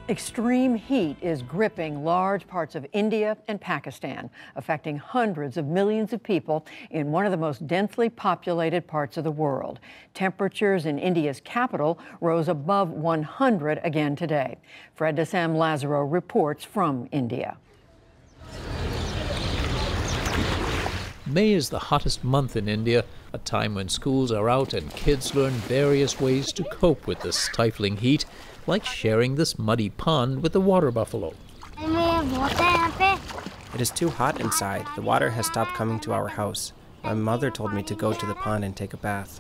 Extreme heat is gripping large parts of India and Pakistan, affecting hundreds of millions of people in one of the most densely populated parts of the world. Temperatures in India's capital rose above 100 again today. Fred Sam Lazaro reports from India. May is the hottest month in India, a time when schools are out and kids learn various ways to cope with the stifling heat, like sharing this muddy pond with the water buffalo. It is too hot inside. The water has stopped coming to our house. My mother told me to go to the pond and take a bath.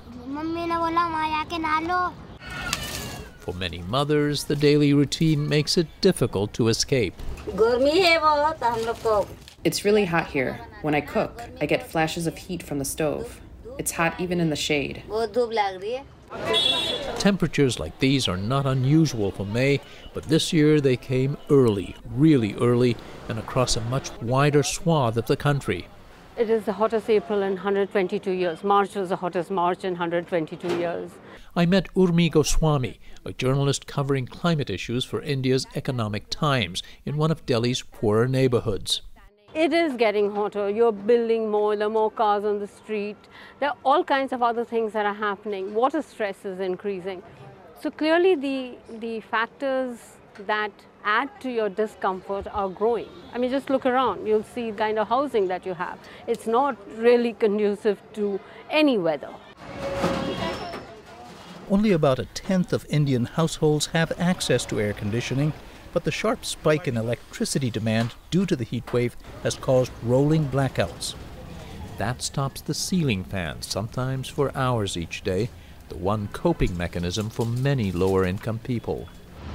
For many mothers, the daily routine makes it difficult to escape. It's really hot here. When I cook, I get flashes of heat from the stove. It's hot even in the shade. Temperatures like these are not unusual for May, but this year they came early, really early, and across a much wider swath of the country. It is the hottest April in 122 years. March was the hottest March in 122 years. I met Urmi Goswami, a journalist covering climate issues for India's Economic Times in one of Delhi's poorer neighborhoods. It is getting hotter. You're building more, there are more cars on the street. There are all kinds of other things that are happening. Water stress is increasing. So clearly the factors that add to your discomfort are growing. I mean, just look around. You'll see the kind of housing that you have. It's not really conducive to any weather. Only about a tenth of Indian households have access to air conditioning, but the sharp spike in electricity demand due to the heat wave has caused rolling blackouts. That stops the ceiling fans, sometimes for hours each day, the one coping mechanism for many lower-income people.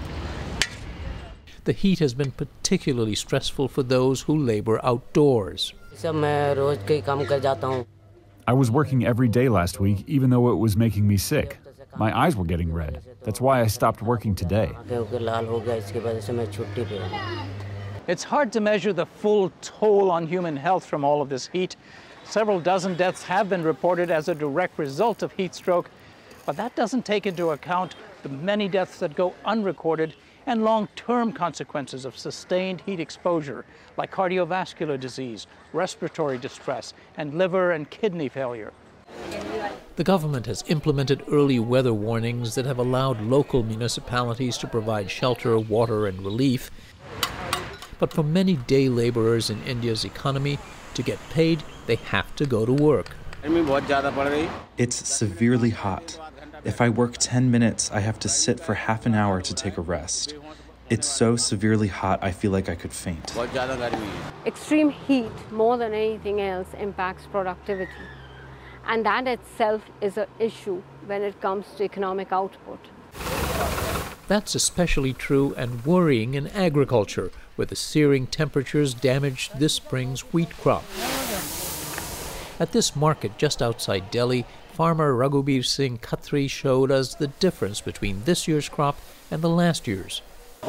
The heat has been particularly stressful for those who labor outdoors. I was working every day last week, even though it was making me sick. My eyes were getting red. That's why I stopped working today. It's hard to measure the full toll on human health from all of this heat. Several dozen deaths have been reported as a direct result of heat stroke, but that doesn't take into account the many deaths that go unrecorded and long-term consequences of sustained heat exposure, like cardiovascular disease, respiratory distress, and liver and kidney failure. The government has implemented early weather warnings that have allowed local municipalities to provide shelter, water, and relief. But for many day laborers in India's economy, to get paid, they have to go to work. It's severely hot. If I work 10 minutes, I have to sit for half an hour to take a rest. It's so severely hot, I feel like I could faint. Extreme heat, more than anything else, impacts productivity. And that itself is an issue when it comes to economic output. That's especially true and worrying in agriculture, where the searing temperatures damaged this spring's wheat crop. At this market just outside Delhi, farmer Raghubir Singh Khatri showed us the difference between this year's crop and the last year's.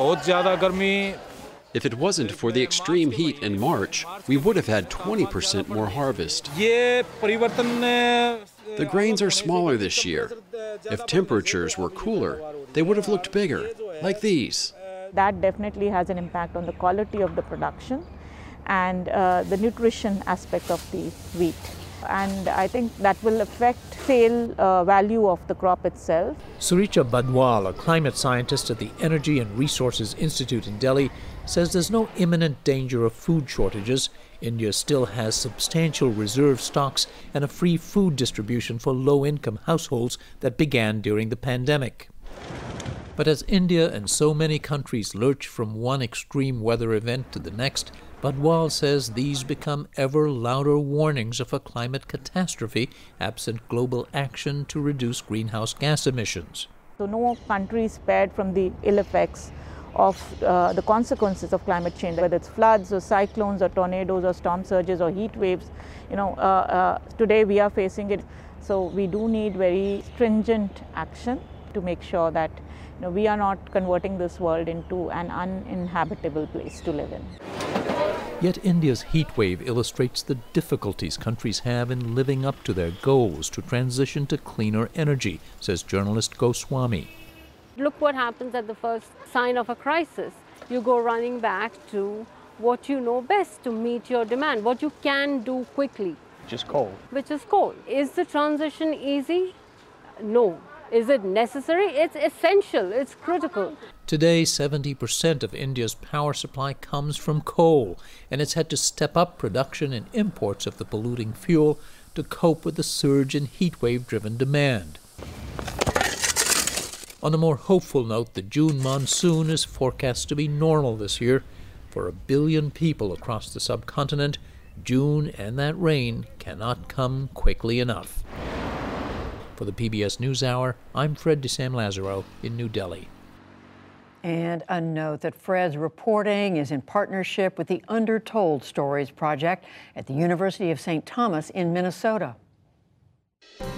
If it wasn't for the extreme heat in March, we would have had 20% more harvest. The grains are smaller this year. If temperatures were cooler, they would have looked bigger, like these. That definitely has an impact on the quality of the production and the nutrition aspect of the wheat. And I think that will affect sale value of the crop itself. Suricha Badwal, a climate scientist at the Energy and Resources Institute in Delhi, says there's no imminent danger of food shortages. India still has substantial reserve stocks and a free food distribution for low-income households that began during the pandemic. But as India and so many countries lurch from one extreme weather event to the next, Badwal says these become ever louder warnings of a climate catastrophe absent global action to reduce greenhouse gas emissions. So no country is spared from the ill effects of the consequences of climate change, whether it's floods or cyclones or tornadoes or storm surges or heat waves. Today we are facing it. So we do need very stringent action to make sure that we are not converting this world into an uninhabitable place to live in. Yet India's heat wave illustrates the difficulties countries have in living up to their goals to transition to cleaner energy, says journalist Goswami. Look what happens at the first sign of a crisis. You go running back to what you know best to meet your demand, what you can do quickly. Just coal. Which is coal. Is the transition easy? No. Is it necessary? It's essential. It's critical. Today, 70% of India's power supply comes from coal, and it's had to step up production and imports of the polluting fuel to cope with the surge in heatwave-driven demand. On a more hopeful note, the June monsoon is forecast to be normal this year. For 1 billion people across the subcontinent, June and that rain cannot come quickly enough. For the PBS NewsHour, I'm Fred DeSam-Lazaro in New Delhi. And a note that Fred's reporting is in partnership with the Undertold Stories Project at the University of St. Thomas in Minnesota.